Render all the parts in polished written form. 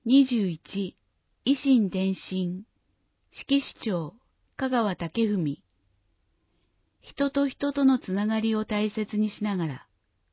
21、維新伝心、式市長、香川武文。人と人とのつながりを大切にしながら。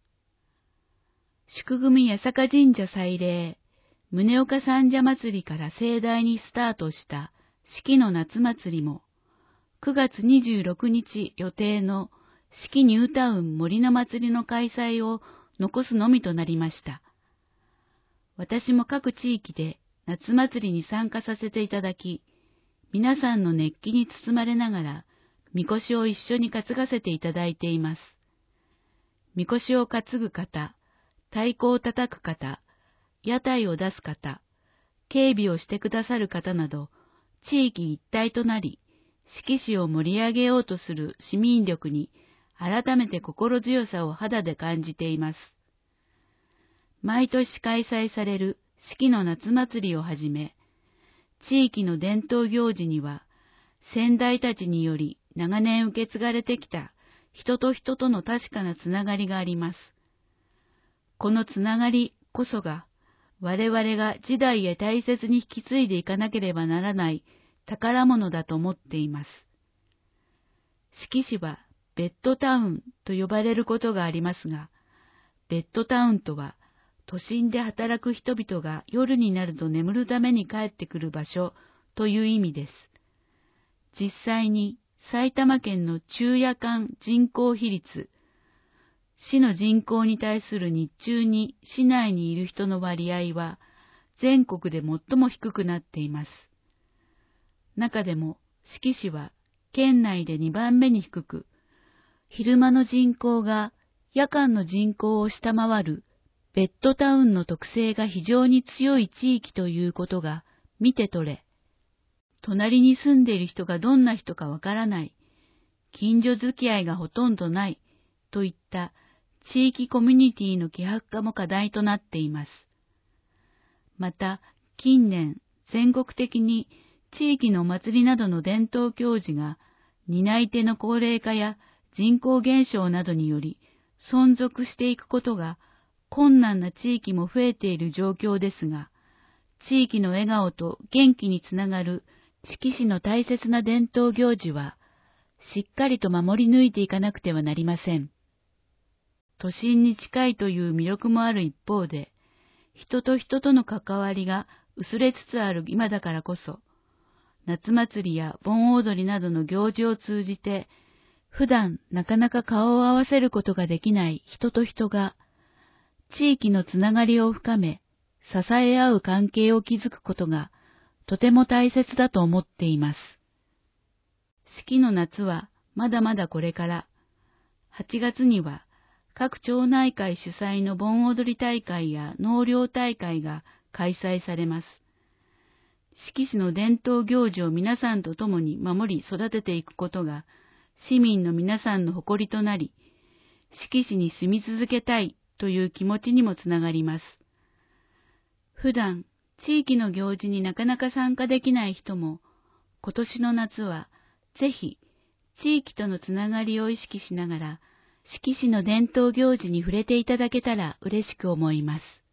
宿組八坂神社祭礼、宗岡三社祭りから盛大にスタートした四季の夏祭りも、9月26日予定の四季ニュータウン森の祭りの開催を残すのみとなりました。私も各地域で夏祭りに参加させていただき、皆さんの熱気に包まれながら、みこしを一緒に担がせていただいています。みこしを担ぐ方、太鼓を叩く方、屋台を出す方、警備をしてくださる方など、地域一体となり、式市を盛り上げようとする市民力に改めて心強さを肌で感じています。毎年開催される四季の夏祭りをはじめ、地域の伝統行事には、先代たちにより長年受け継がれてきた人と人との確かなつながりがあります。このつながりこそが、我々が時代へ大切に引き継いでいかなければならない宝物だと思っています。四季市はベッドタウンと呼ばれることがありますが、ベッドタウンとは、都心で働く人々が夜になると眠るために帰ってくる場所という意味です。実際に埼玉県の昼夜間人口比率、市の人口に対する日中に市内にいる人の割合は全国で最も低くなっています。中でも志木市は県内で2番目に低く、昼間の人口が夜間の人口を下回るベッドタウンの特性が非常に強い地域ということが見て取れ、隣に住んでいる人がどんな人かわからない、近所付き合いがほとんどないといった地域コミュニティの希薄化も課題となっています。また、近年、全国的に地域のお祭りなどの伝統行事が担い手の高齢化や人口減少などにより存続していくことが困難な地域も増えている状況ですが、地域の笑顔と元気につながる四季市の大切な伝統行事は、しっかりと守り抜いていかなくてはなりません。都心に近いという魅力もある一方で、人と人との関わりが薄れつつある今だからこそ、夏祭りや盆踊りなどの行事を通じて、普段なかなか顔を合わせることができない人と人が、地域のつながりを深め、支え合う関係を築くことがとても大切だと思っています。四季の夏はまだまだこれから、8月には各町内会主催の盆踊り大会や納涼大会が開催されます。四季市の伝統行事を皆さんと共に守り育てていくことが市民の皆さんの誇りとなり、四季市に住み続けたいという気持ちにもつながります。普段、地域の行事になかなか参加できない人も、今年の夏はぜひ地域とのつながりを意識しながら、四季市の伝統行事に触れていただけたら嬉しく思います。